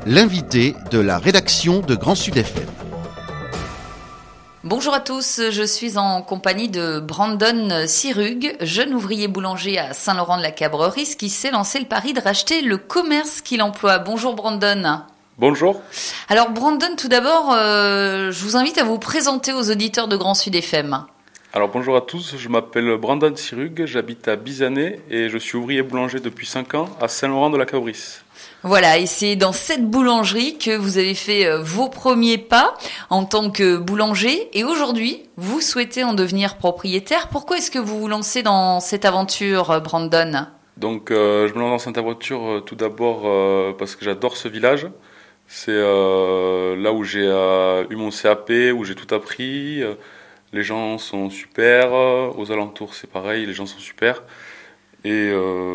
l'invité de la rédaction de Grand Sud FM. Bonjour à tous, je suis en compagnie de Brandon Sirug, jeune ouvrier boulanger à Saint-Laurent-de-la-Cabrerie, qui s'est lancé le pari de racheter le commerce qu'il emploie. Bonjour Brandon. Bonjour. Alors Brandon, tout d'abord, je vous invite à vous présenter aux auditeurs de Grand Sud FM. Alors bonjour à tous, je m'appelle Brandon Sirug, j'habite à Bizanet et je suis ouvrier boulanger depuis 5 ans à Saint-Laurent-de-la-Cabrerie. Voilà, et c'est dans cette boulangerie que vous avez fait vos premiers pas en tant que boulanger. Et aujourd'hui, vous souhaitez en devenir propriétaire. Pourquoi est-ce que vous vous lancez dans cette aventure, Brandon ? Donc je me lance dans cette aventure tout d'abord parce que j'adore ce village. C'est là où j'ai eu mon CAP, où j'ai tout appris. Les gens sont super. Aux alentours, c'est pareil, les gens sont super. Et...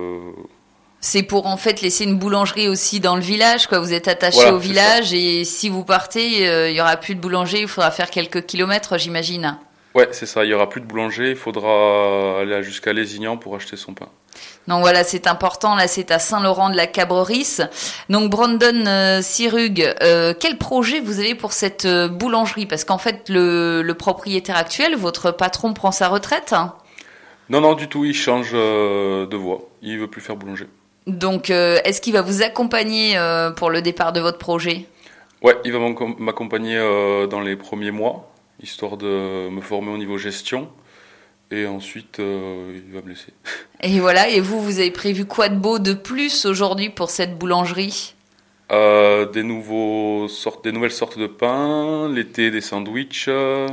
C'est pour en fait laisser une boulangerie aussi dans le village, quoi. Vous êtes attaché voilà, au village et si vous partez, il y aura plus de boulanger, il faudra faire quelques kilomètres, j'imagine. Ouais, c'est ça, il y aura plus de boulanger, il faudra aller jusqu'à Lézignan pour acheter son pain. Donc voilà, c'est important, là c'est à Saint-Laurent-de-la-Cabrerie. Donc Brandon Sirug, quel projet vous avez pour cette boulangerie ? Parce qu'en fait, le propriétaire actuel, votre patron prend sa retraite ? Non, du tout, il change de voie, il veut plus faire boulanger. Donc, est-ce qu'il va vous accompagner pour le départ de votre projet ? Ouais, il va m'accompagner dans les premiers mois, histoire de me former au niveau gestion. Et ensuite, il va me laisser. Et voilà, et vous avez prévu quoi de beau de plus aujourd'hui pour cette boulangerie ? Des nouvelles sortes de pain, l'été des sandwichs,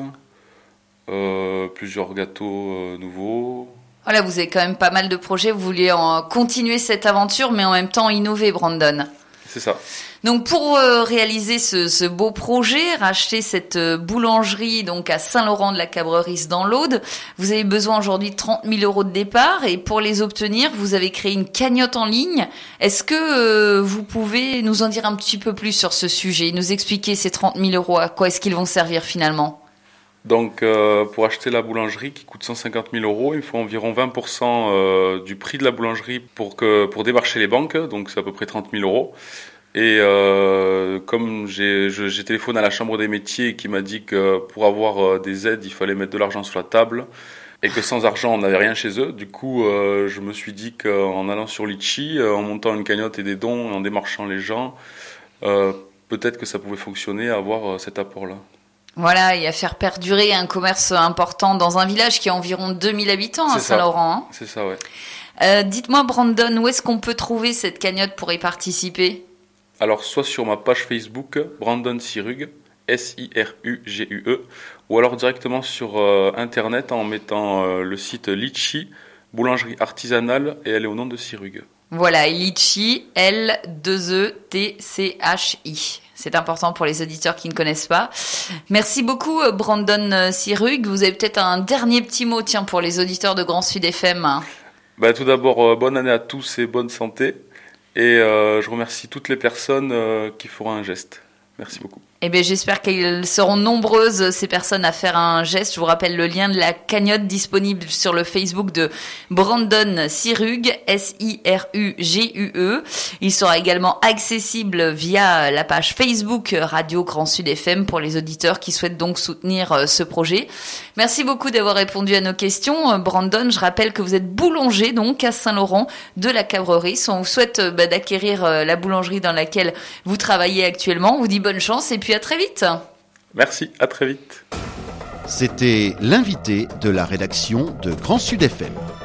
plusieurs gâteaux nouveaux. Voilà, vous avez quand même pas mal de projets, vous voulez continuer cette aventure, mais en même temps innover, Brandon. C'est ça. Donc pour réaliser ce beau projet, racheter cette boulangerie donc à Saint-Laurent-de-la-Cabrerie dans l'Aude, vous avez besoin aujourd'hui de 30 000 euros de départ et pour les obtenir, vous avez créé une cagnotte en ligne. Est-ce que vous pouvez nous en dire un petit peu plus sur ce sujet, nous expliquer ces 30 000 euros, à quoi est-ce qu'ils vont servir finalement ? Donc, pour acheter la boulangerie qui coûte 150 000 euros, il faut environ 20% du prix de la boulangerie pour démarcher les banques, donc c'est à peu près 30 000 euros. Et comme j'ai téléphoné à la Chambre des métiers qui m'a dit que pour avoir des aides, il fallait mettre de l'argent sur la table et que sans argent, on n'avait rien chez eux. Du coup, je me suis dit qu'en allant sur Litchi, en montant une cagnotte et des dons, en démarchant les gens, peut-être que ça pouvait fonctionner, avoir cet apport-là. Voilà, et à faire perdurer un commerce important dans un village qui a environ 2000 habitants à Saint-Laurent. Hein. C'est ça, ouais. Dites-moi, Brandon, où est-ce qu'on peut trouver cette cagnotte pour y participer ? Alors, soit sur ma page Facebook, Brandon Sirug, S-I-R-U-G-U-E, ou alors directement sur Internet en mettant le site Litchi, boulangerie artisanale, et elle est au nom de Sirug. Voilà, Litchi, L-2-E-T-C-H-I. C'est important pour les auditeurs qui ne connaissent pas. Merci beaucoup, Brandon Sirug. Vous avez peut-être un dernier petit mot, pour les auditeurs de Grand Sud FM. Tout d'abord, bonne année à tous et bonne santé. Et je remercie toutes les personnes qui feront un geste. Merci beaucoup. Eh bien, j'espère qu'elles seront nombreuses, ces personnes, à faire un geste. Je vous rappelle le lien de la cagnotte disponible sur le Facebook de Brandon Sirug, S-I-R-U-G-U-E. Il sera également accessible via la page Facebook Radio Grand Sud FM pour les auditeurs qui souhaitent donc soutenir ce projet. Merci beaucoup d'avoir répondu à nos questions. Brandon, je rappelle que vous êtes boulanger donc à Saint-Laurent-de-la-Cabrerie. On vous souhaite d'acquérir la boulangerie dans laquelle vous travaillez actuellement. On vous dit bonne chance et puis à très vite. Merci, à très vite. C'était l'invité de la rédaction de Grand Sud FM.